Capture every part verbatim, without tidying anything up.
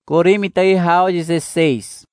Corímitei hao dezesseis.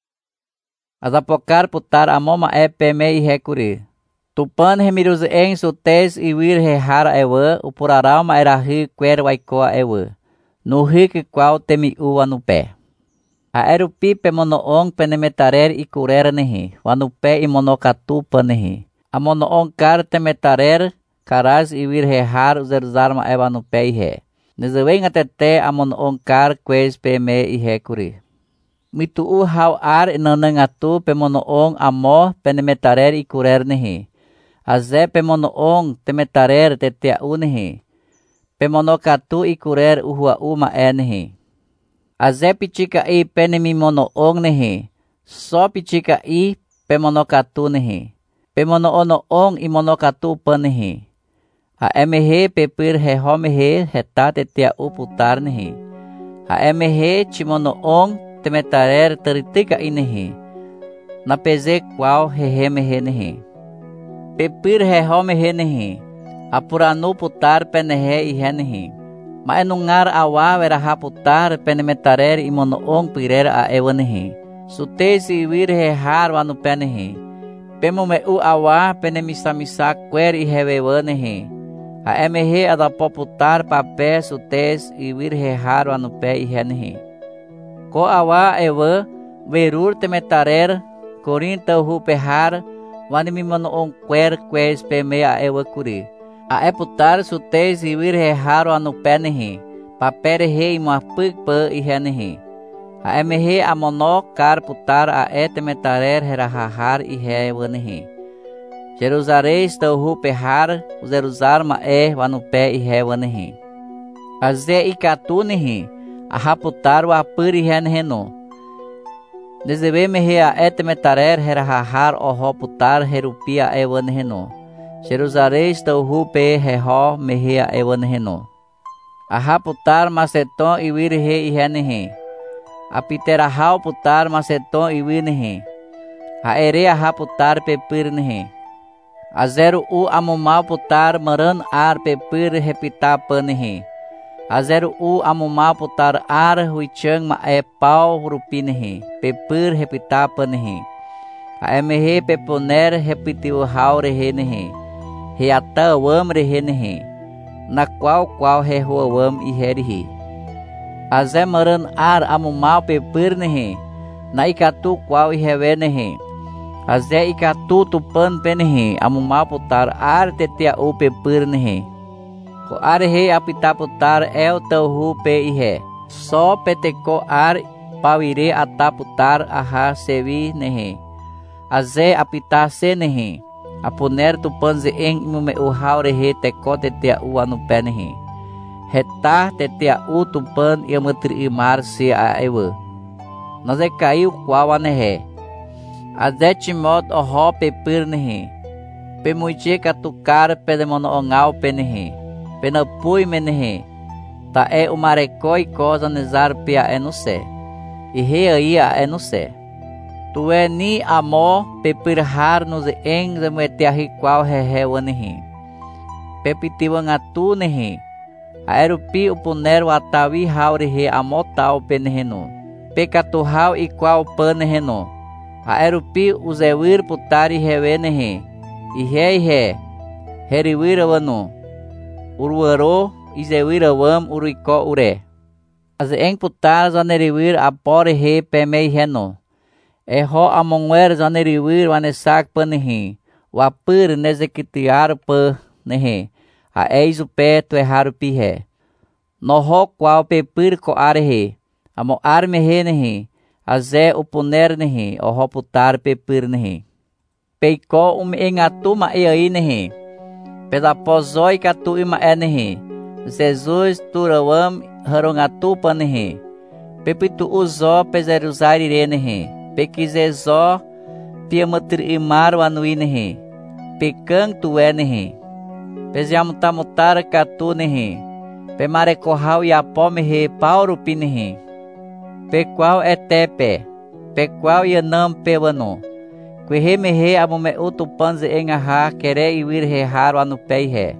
Azapocar putar amoma e peme e recuri. Tupan remiruz en sutes e vir rehara ewe, upuraralma era ri quer waikoa ewe. No rik qual temi uwa no pé. A erupi pemonoong penemetarer e curera nehi, wanupe e monocatu panehi. A monoong car temetarer, caraz e vir rehar uzeruzarma ewa no pé e re. Nezeweng atete a monoong car quez peme e recuri. Mitu u hau ar nanangatu pemonoong amo penemetarer e curer nehi. Aze pemonoong temetarer tetea u nehi. Pemonocatu e curer uhua uma e nehi. Aze pichika i penemi monoong nehi. So pichika i pemonocatu nehi. Pemonoonoong i monocatu panehi. A emehe pepir he homehe heta tetea u putar nehi. A emehe chimonoong temetarer teritika inehi. Na peze qual hehemehe nehi. Pepir he homehe nehi. Apuranu putar penehe i henehi. Ma enungar awa veraha putar penemetarer i monoong pirer a ewanehi. Sutesi vir he har wanu penehi. Pemume u awa penemistamisa quer i hewewanehi. A emehe adapo putar papé sutes i vir he har wanu pe i henehi. Ko awa ewa verur temetarer corinta hu pehar wanimi monoong quer quez peme a ewa kuri. A eputar sutes i vir he har wanu penehi. Papere he ima puk pa i henehi. A emehe a mono car putar a etemetarer herahahar i hewanehi. Jerusareis tauhu pehar uzeruzar ma e wanupe i hewanehi. Aze ikatu nehi. A raputar o apur i henheno. Nezebe mehe a etemetarer herahahar o roputar herupia ewanheno. Jerusareis tauhu pe heho mehe a ewanheno. A raputar maceton i vir he i henehi. A piterahau putar maceton i virnehi. A ere a raputar pepir nehi. A zero u amumal putar maran ar pepir repita panehi. A zero u amumal putar ar huichang ma e pau rupinehi. Pepir repita panehi. A emehe peponer repitiu hau rehenehi. Reata wam rehenehi. Na qual qual rehua wam i herihi. A ze maran ar amumal pepir nehi. Na ikatu qual i hevenehi. Aze ikatu tupan penehi amumal putar ar tetea u pepir nehi. Ko ar he apita putar el tauhu pe ihe. So peteko ar pawire ata putar aha sevi nehi. Aze apita se nehi. Apuner tupan zeeng imume uhau rehe teko tetea u anu penehi. Heta tetea u tupan iamatri imar se a ewa. Naze caiu qual anehe. Aze timot oho pepir nehi. Pemuiche katukar pedemonoongal penehi. Penapui menehi. Ta e umarekoi cosa nezar pia enuse. E reia enuse. Tu e ni amo pepir har nos eng zemuetiahi qual rehewanehi. Pepitiwangatu nehi. Aerupi upuner watawi haurehe amotau peneheno. Pekatuhau i qual paneheno. Aerupi uzewir putari hewenehi. Ihe ihe. Heriwirawanu. Urwaro izewiravam uriko ure. As eng putar zaneriwir apore he pemei heno. Eho amongwer zaneriwir vanesak panehi. Wapur nezekitiar pa nehi. A eis o pé tu erraru pihe. Noho qual pepir ko arehe. Amo arme he nehi. Aze upuner nehi. Oho putar pepir nehi. Peiko um engatu ma e aí nehi. Pedapozoi katu ima e nehi. Jesus turawam harongatu panehi. Pepitu uzo pezeruzari re nehi. Pekizezo piamatri imar wanui nehi. Pekang tuwe nehi. Peziamutamutar katu nehi. Pemarekohau yapomehe pauro pinehi. Pequal etepe. Pequal yanam pewano. Quehemehe amume utupanze engaha quere iwir reharo anupeihe.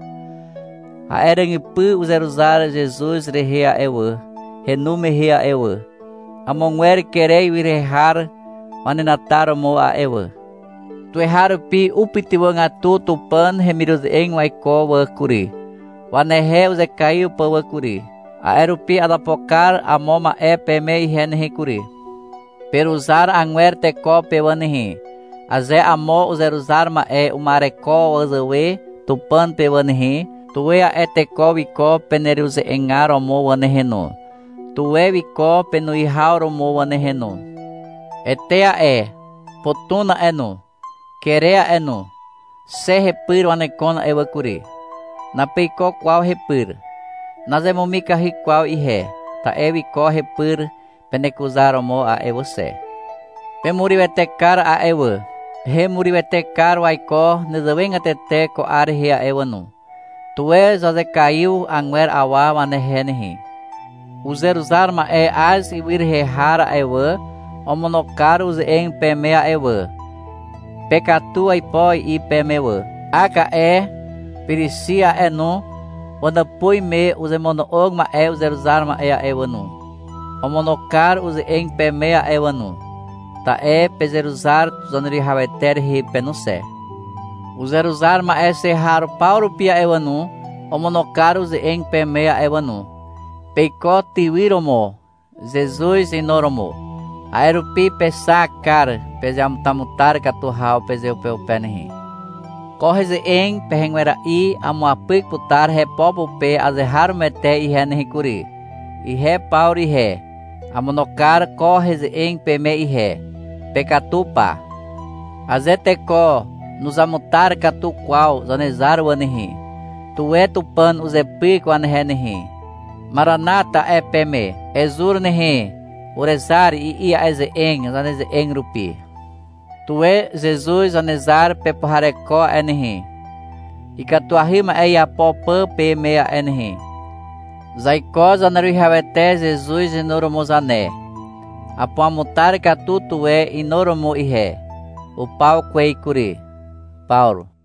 A erangipu uzeruzar Jesus rehea ewa. Renume rea ewa. Amonguer querei virehar manenataro mo a ewe. Tuehar pi upitiwang atu tupan hemiruz eng waiko wakuri. Wanehe uze kayu pa wakuri. Aerupi adapokar amoma e peme hen hikuri. Peruzar angwer teko pewanihi. Aze amo uzeruzar ma e umareko wazawe tupan pewanihi. Tuwe a eteko wiko peneriuze engar omo waneheno. Tuwe wiko penuihau romo waneheno. Etea e, potuna eno, kerea eno, se hepir wanekona ewakuri. Na peiko qual hepir. Nazemomika hi qual ihe, ta ewi ko hepir penekuzaromo a evose. Pemurivetekar a ewe, he murivetekar waiko nezavengatete ko arhe a ewanu. Tuwe zaze caiu angwer awa wanehenehi. Uzeruzar ma e as i virhe hara ewe, omonokar uze eng pemea ewe. Pekatu aipoi i pemewe. Aka e, pirisia enu, wanda pui me uze mono og ma e uzeruzar ma e a ewanu. Omonokar uze eng pemea ewanu. Ta e pezeruzar zonri haveter hi penuse. Uzeruzar ma e se haro pauro pia ewanu, omonokar uze eng pemea ewanu. Peiko tiwiromo, Jesus inoromo. Aerupi pesakar, pejamtamutar katuhau pezeu peupenihi. Correze eng pehenguera i amuapik putar he popo pe azehar mete i henhi kuri. I he pauri he. Amonokar correze eng peme i he. Pekatupa. Azeteko nuzamutar katu qual zanezar wanihi. Tuwe tupan uzepik wanhenihi. Maranata e peme, ezur nehe, urezar i ia eze eng, zaneze eng rupi. Tuwe Jesus zanezar pepohareko enehe. Ikatuahima e ia popa pemea enehe. Zaiko zanarihavete Jesus inoromo zane. Apoamutar katu tuwe inoromo ihe. O pau kwei kuri. Paulo.